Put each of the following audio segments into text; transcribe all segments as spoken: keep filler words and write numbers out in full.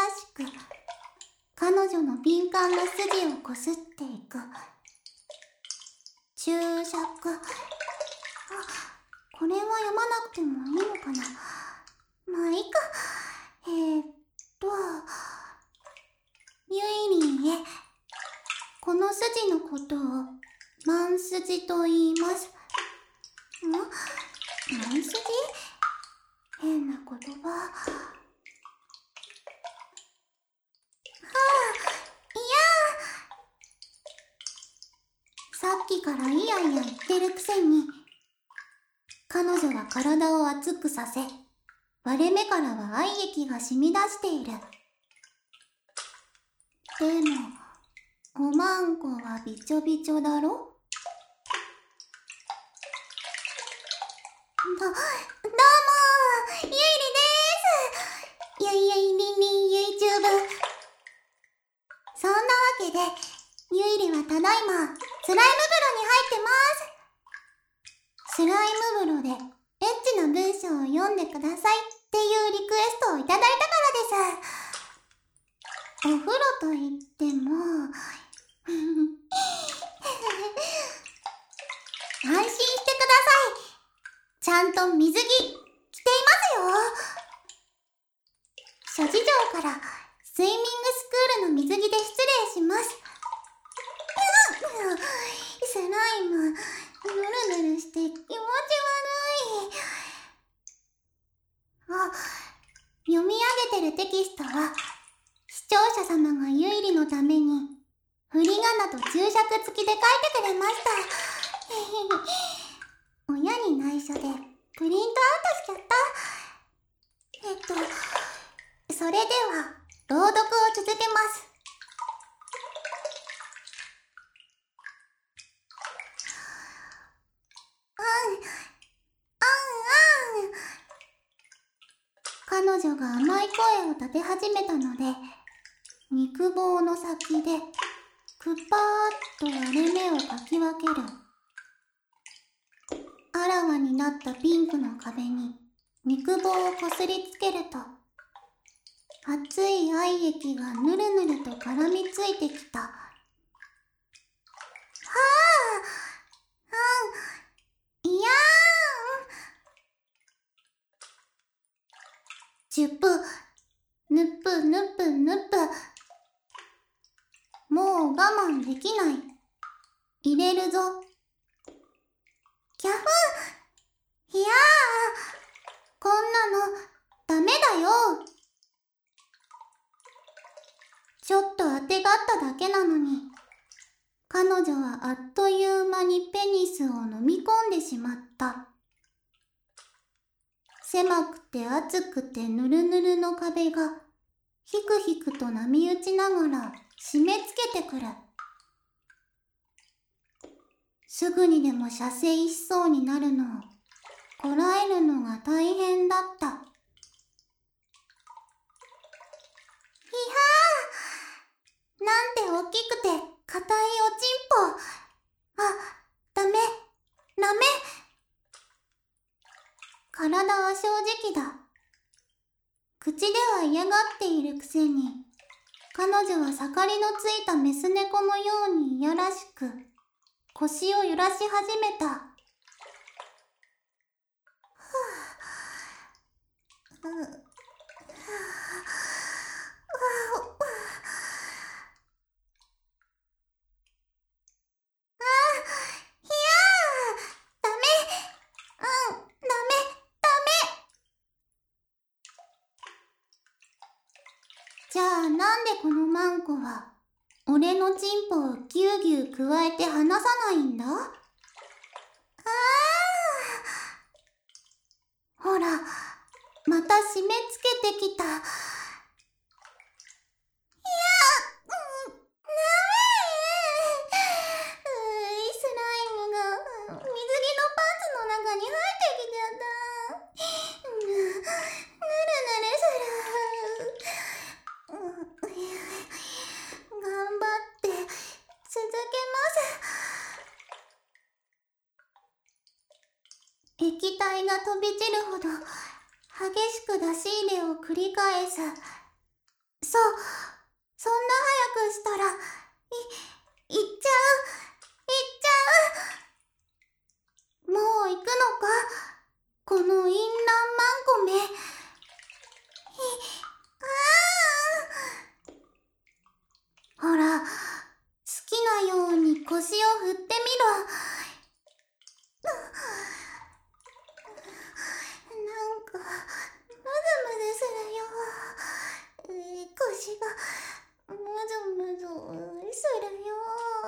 しく、彼女の敏感な筋をこすっていく。注釈。あ、これは読まなくてもいいのかな。まあいいか。えー、っと、ゆいりんへ。この筋のことを万筋と言います。ん？万筋？変な言葉。はあ、いやー。さっきからいやいや言ってるくせに、彼女は体を熱くさせ、割れ目からは愛液が染み出している。でも、おまんこはびちょびちょだろ？ど、どうもー、ゆいりでーす。ゆいゆいりんりん ユーチューブ。そんなわけで、ゆいりはただいま、スライム風呂に入ってます。スライム風呂で、エッチな文章を読んでくださいっていうリクエストをいただいたからです。お風呂といっても、安心してください。ちゃんと水着着ていますよ。諸事情からスイミングスクールの水着で失礼します。スライム、ぬるぬるして気持ち悪い。あ、読み上げてるテキストは、視聴者様がゆいりのために振り仮名と注釈付きで書いてくれました。親に内緒でプリントアウトしちゃった。えっと、それでは朗読を続けます。うん、うんうん。彼女が甘い声を立て始めたので、肉棒の先でくぱーっと割れ目をかき分ける。あらわになったピンクの壁に肉棒をこすりつけると、熱い愛液がぬるぬると絡みついてきた。はあ、うん、いやーん。ジュプ、ぬぷぬぷぬぷ。もう我慢できない。入れるぞ。キャフン。いやー、こんなのダメだよ。ちょっとあてがっただけなのに、彼女はあっという間にペニスを飲み込んでしまった。狭くて熱くてぬるぬるの壁がひくひくと波打ちながら締め付けてくる。すぐにでも射精しそうになるのをこらえるのが大変だった。ひはー、なんて大きくて硬いおちんぽ。あ、ダメ、ダメ。体は正直だ。口では嫌がっているくせに、彼女は盛りのついたメス猫のようにいやらしく腰を揺らし始めた。はぁ、う、はぁ、じゃあなんでこのマンコは俺のチンポをぎゅうぎゅうくわえて離さないんだ？ああ、ほら、また締め付けてきた。いや、うん、なめー。うい、スライムが水着のパンツの中に入ってきちゃった。ぬ、ぬるぬるする。頑張って続けます。液体が飛び散るほど激しく出し入れを繰り返す。 嘘。そんな早くしたら、い、いっちゃう、いっちゃう。もう行くのか、この淫乱マンコめ。ひ、あー。ほら、好きなように腰を振ってみろ。なんか、ムズムズするよ。えー、腰が、ムズムズするよ。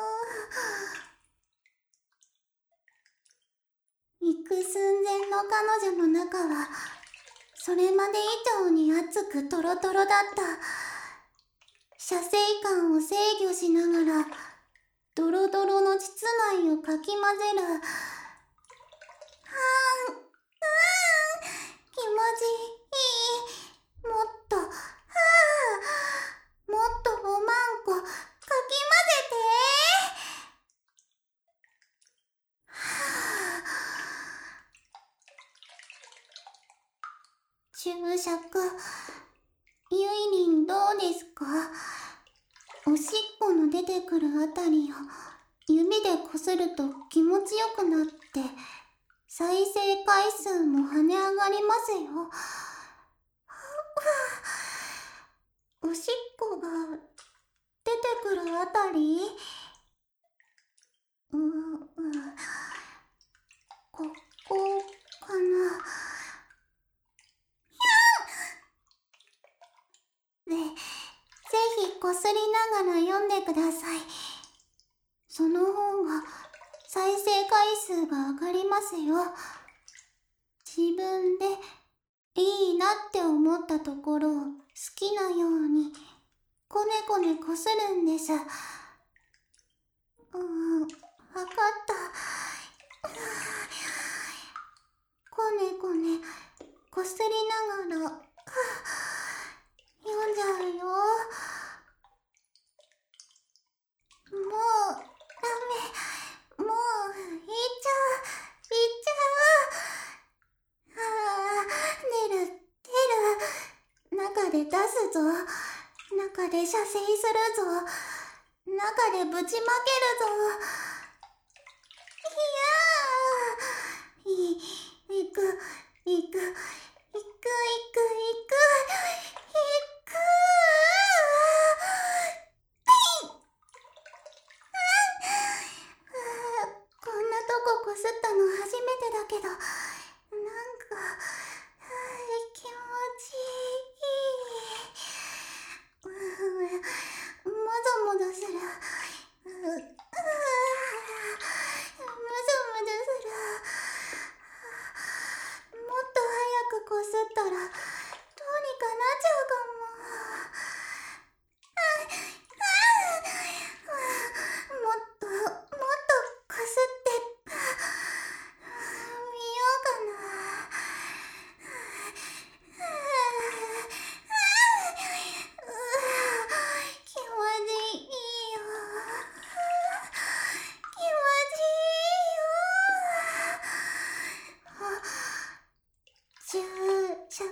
行く寸前の彼女の中は、それまで以上に熱くトロトロだった。射精感を制御しながら、ドロドロの膣内をかき混ぜる。はーん、あーん、気持ちいい。もっと、はー、もっとごまんこかき混ぜて。はー。注釈。ゆいりんどうですか？おしっこの出てくるあたりを指でこすると気持ちよくなって、再生回数も跳ね上がりますよ。おしっこが出てくるあたり、う、うん、ここかな。で、ぜひこすりながら読んでください。その方が再生回数が上がりますよ。自分でいいなって思ったところを好きなようにこねこねこするんです。うん、わかった。こねこねこすりながら読んじゃうよ。もうダメ。もういっちゃう、いっちゃう。あー、出る、出る。中で出すぞ。中で射精するぞ。中でぶちまけるぞ。いやー、い、いく、いく、いく、いく、いく、いく。こんなとここすったの初めてだけど、なんか、気持ちいい。もぞもぞする。むずむずする。もっと早くこすったらどうにかなっちゃうかも。もっともっとこすってみようかな。気持ちいいよ。気持ちいいよ。注釈。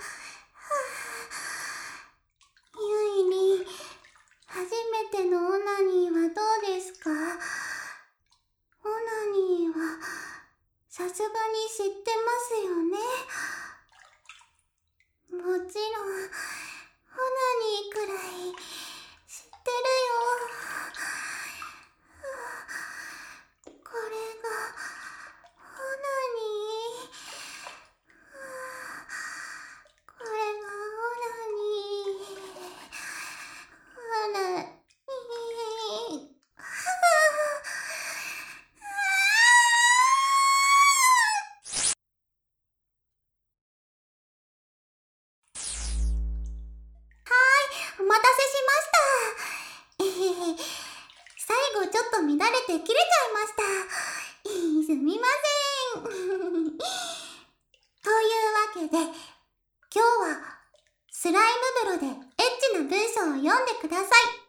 ゆいりん、初めてのオナニーはどうですか？オナニーはさすがに知ってますよね。もちろんオナニーくらい知ってるよ。これがオナニー。これがオナニー。オナニー。お待たせしました。えへへ、最後ちょっと乱れて切れちゃいました。すみません。というわけで、今日はスライム風呂でエッチな文章を読んでください